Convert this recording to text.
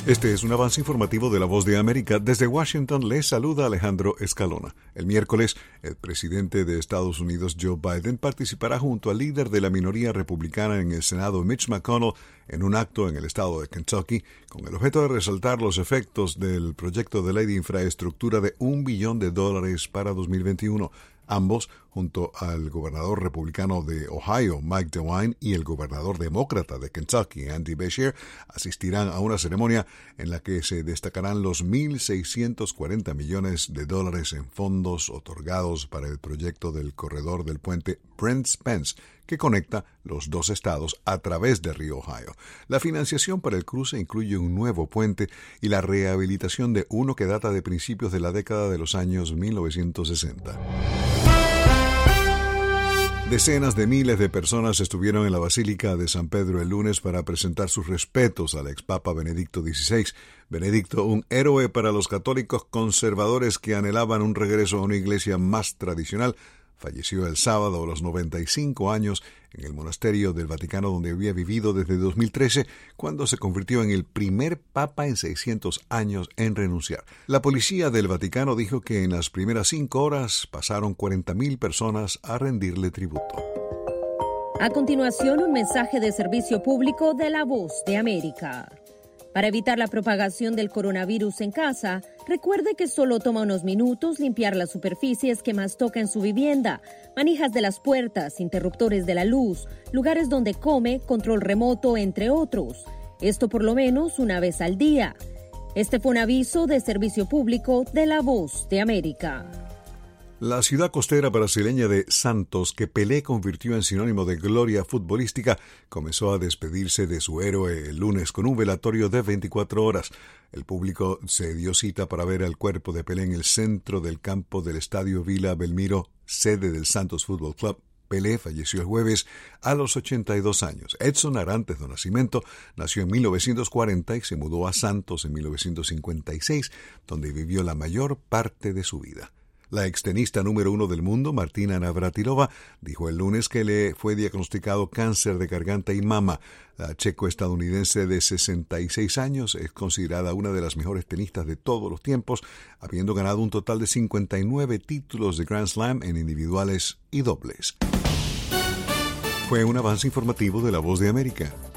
Este es un avance informativo de La Voz de América. Desde Washington les saluda Alejandro Escalona. El miércoles, el presidente de Estados Unidos, Joe Biden, participará junto al líder de la minoría republicana en el Senado, Mitch McConnell, en un acto en el estado de Kentucky, con el objeto de resaltar los efectos del proyecto de ley de infraestructura de $1 billón para 2021. Ambos, junto al gobernador republicano de Ohio, Mike DeWine, y el gobernador demócrata de Kentucky, Andy Beshear, asistirán a una ceremonia en la que se destacarán los $1,640 millones en fondos otorgados para el proyecto del corredor del puente Brent Spence, que conecta los dos estados a través del río Ohio. La financiación para el cruce incluye un nuevo puente y la rehabilitación de uno que data de principios de la década de los años 1960. Decenas de miles de personas estuvieron en la Basílica de San Pedro el lunes para presentar sus respetos al expapa Benedicto XVI. Benedicto, un héroe para los católicos conservadores que anhelaban un regreso a una iglesia más tradicional, falleció el sábado a los 95 años en el monasterio del Vaticano, donde había vivido desde 2013, cuando se convirtió en el primer papa en 600 años en renunciar. La policía del Vaticano dijo que en las primeras 5 horas pasaron 40,000 personas a rendirle tributo. A continuación, un mensaje de servicio público de La Voz de América. Para evitar la propagación del coronavirus en casa, recuerde que solo toma unos minutos limpiar las superficies que más toca en su vivienda, manijas de las puertas, interruptores de la luz, lugares donde come, control remoto, entre otros. Esto por lo menos una vez al día. Este fue un aviso de servicio público de La Voz de América. La ciudad costera brasileña de Santos, que Pelé convirtió en sinónimo de gloria futbolística, comenzó a despedirse de su héroe el lunes con un velatorio de 24 horas. El público se dio cita para ver al cuerpo de Pelé en el centro del campo del Estadio Vila Belmiro, sede del Santos Fútbol Club. Pelé falleció el jueves a los 82 años. Edson Arantes do Nascimento nació en 1940 y se mudó a Santos en 1956, donde vivió la mayor parte de su vida. La extenista número 1 del mundo, Martina Navratilova, dijo el lunes que le fue diagnosticado cáncer de garganta y mama. La checo-estadounidense de 66 años es considerada una de las mejores tenistas de todos los tiempos, habiendo ganado un total de 59 títulos de Grand Slam en individuales y dobles. Fue un avance informativo de La Voz de América.